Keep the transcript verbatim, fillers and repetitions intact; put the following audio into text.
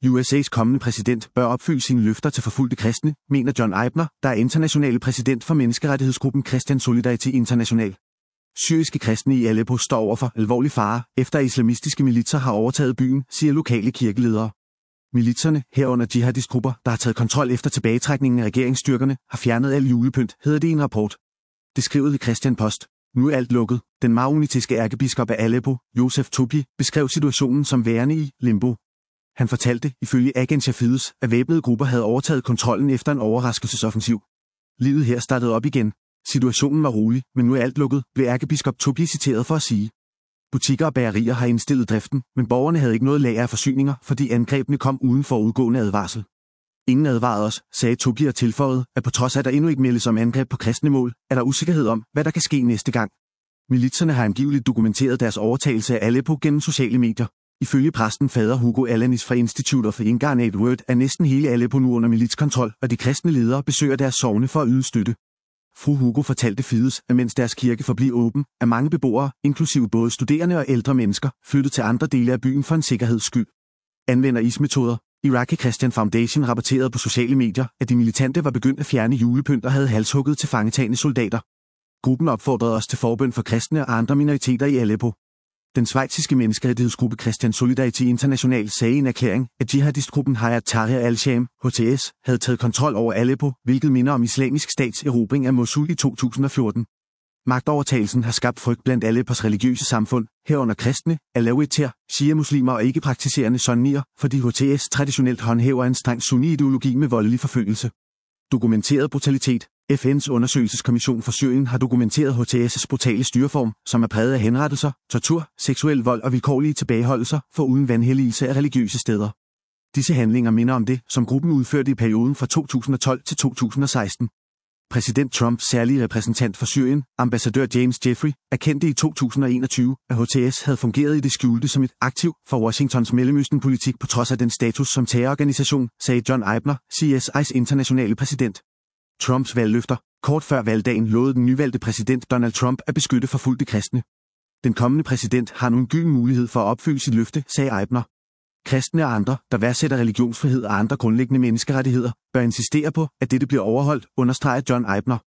U S A's kommende præsident bør opfylde sine løfter til forfulgte kristne, mener John Eibner, der er internationale præsident for menneskerettighedsgruppen Christian Solidarity International. Syriske kristne i Aleppo står over for alvorlig fare, efter islamistiske militser har overtaget byen, siger lokale kirkeledere. Militserne, herunder jihadistgrupper, der har taget kontrol efter tilbagetrækningen af regeringsstyrkerne, har fjernet al julepynt, hedder det i en rapport. Det skriver i Christian Post. Nu er alt lukket. Den maronitiske ærkebiskop af Aleppo, Josef Tobie, beskrev situationen som værende i limbo. Han fortalte, ifølge Agentia Fides, at væbnede grupper havde overtaget kontrollen efter en overraskelsesoffensiv. Livet her startede op igen. Situationen var rolig, men nu er alt lukket, blev ærkebiskop Tobie citeret for at sige. Butikker og bagerier har indstillet driften, men borgerne havde ikke noget lager af forsyninger, fordi angrebene kom uden forudgående advarsel. Ingen advarede os, sagde Tobie og tilføjede, at på trods af at der endnu ikke meldes om angreb på kristne mål, er der usikkerhed om, hvad der kan ske næste gang. Militserne har angiveligt dokumenteret deres overtagelse af Aleppo gennem sociale medier. Ifølge præsten fader Hugo Alanis fra Institute of the Incarnate Word er næsten hele Aleppo nu under militskontrol, og de kristne ledere besøger deres sogne for at yde støtte. Fru Hugo fortalte Fides, at mens deres kirke forblev åben, er mange beboere, inklusive både studerende og ældre mennesker, flyttet til andre dele af byen for en sikkerheds skyld. Anvender ismetoder. Iraqi Christian Foundation rapporterede på sociale medier, at de militante var begyndt at fjerne julepynt og havde halshugget til fangetagne soldater. Gruppen opfordrede os til forbøn for kristne og andre minoriteter i Aleppo. Den schweiziske menneskerettighedsgruppe Christian Solidarity International sagde i en erklæring, at jihadistgruppen Hayat Tahrir al-Sham, H T S, havde taget kontrol over Aleppo, hvilket minder om islamisk stats erobring af Mosul i to tusind og fjorten. Magtovertagelsen har skabt frygt blandt Aleppos religiøse samfund, herunder kristne, alawiter, shia-muslimer og ikke-praktiserende sunnier, fordi H T S traditionelt håndhæver en streng sunni-ideologi med voldelig forfølgelse. Dokumenteret brutalitet. F N's undersøgelseskommission for Syrien har dokumenteret H T S's brutale styreform, som er præget af henrettelser, tortur, seksuel vold og vilkårlige tilbageholdelser for uden vanhelligelse af religiøse steder. Disse handlinger minder om det, som gruppen udførte i perioden fra to tusind og tolv til to tusind og seksten. Præsident Trumps særlige repræsentant for Syrien, ambassadør James Jeffrey, erkendte i to tusind og enogtyve, at H T S havde fungeret i det skjulte som et aktiv for Washingtons Mellemøsten-politik på trods af den status som terrororganisation, sagde John Eibner, C S I's internationale præsident. Trumps valgløfter. Kort før valgdagen lovede den nyvalgte præsident Donald Trump at beskytte forfulgte kristne. Den kommende præsident har nu en gylden mulighed for at opfylde sit løfte, sagde Eibner. Kristne og andre, der værdsætter religionsfrihed og andre grundlæggende menneskerettigheder, bør insistere på, at dette bliver overholdt, understreger John Eibner.